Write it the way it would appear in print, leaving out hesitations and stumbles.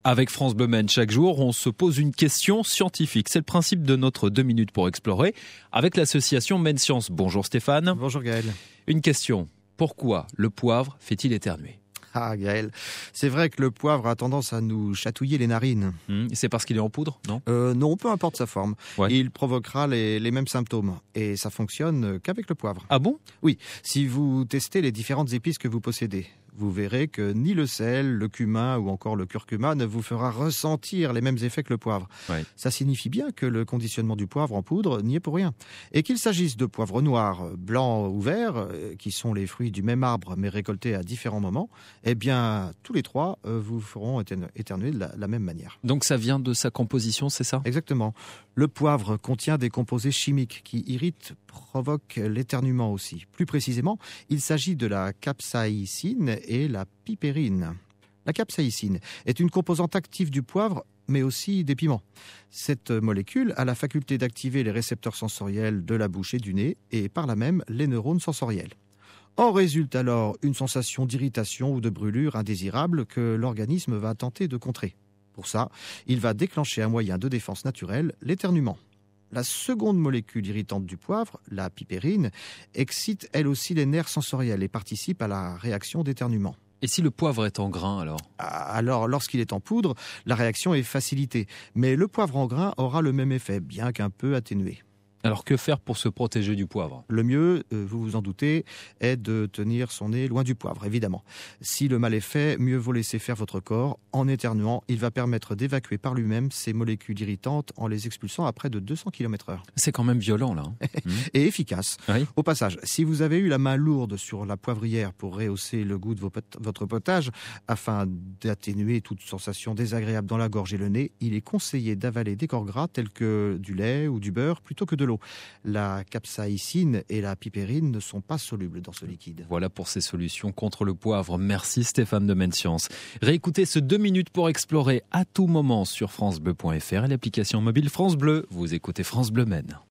Avec France Bleu Maine, chaque jour, on se pose une question scientifique. C'est le principe de notre 2 minutes pour explorer avec l'association Maine Science. Bonjour Stéphane. Bonjour Gaël. Une question. Pourquoi le poivre fait-il éternuer ? Ah Gaël, c'est vrai que le poivre a tendance à nous chatouiller les narines. C'est parce qu'il est en poudre, non ? Non, peu importe sa forme. Ouais. Il provoquera les mêmes symptômes. Et ça fonctionne qu'avec le poivre. Ah bon ? Oui, si vous testez les différentes épices que vous possédez, vous verrez que ni le sel, le cumin ou encore le curcuma ne vous fera ressentir les mêmes effets que le poivre. Ouais. Ça signifie bien que le conditionnement du poivre en poudre n'y est pour rien. Et qu'il s'agisse de poivre noir, blanc ou vert, qui sont les fruits du même arbre mais récoltés à différents moments, eh bien, tous les trois vous feront éternuer de la même manière. Donc ça vient de sa composition, c'est ça ? Exactement. Le poivre contient des composés chimiques qui irritent, provoquent l'éternuement aussi. Plus précisément, il s'agit de la capsaïcine et la pipérine. La capsaïcine est une composante active du poivre, mais aussi des piments. Cette molécule a la faculté d'activer les récepteurs sensoriels de la bouche et du nez, et par là même les neurones sensoriels. En résulte alors une sensation d'irritation ou de brûlure indésirable que l'organisme va tenter de contrer. Pour ça, il va déclencher un moyen de défense naturelle, l'éternuement. La seconde molécule irritante du poivre, la pipérine, excite elle aussi les nerfs sensoriels et participe à la réaction d'éternuement. Et si le poivre est en grain alors ? Alors, lorsqu'il est en poudre, la réaction est facilitée. Mais le poivre en grain aura le même effet, bien qu'un peu atténué. Alors que faire pour se protéger du poivre ? Le mieux, vous vous en doutez, est de tenir son nez loin du poivre, évidemment. Si le mal est fait, mieux vaut laisser faire votre corps. En éternuant, il va permettre d'évacuer par lui-même ces molécules irritantes en les expulsant à près de 200 km/h. C'est quand même violent là. Et efficace. Oui. Au passage, si vous avez eu la main lourde sur la poivrière pour rehausser le goût de votre potage, afin d'atténuer toute sensation désagréable dans la gorge et le nez, il est conseillé d'avaler des corps gras tels que du lait ou du beurre plutôt que de l'eau. La capsaïcine et la pipérine ne sont pas solubles dans ce liquide. Voilà pour ces solutions contre le poivre. Merci Stéphane de Maine Science. Réécoutez ce 2 minutes pour explorer à tout moment sur francebleu.fr et l'application mobile France Bleu. Vous écoutez France Bleu Maine.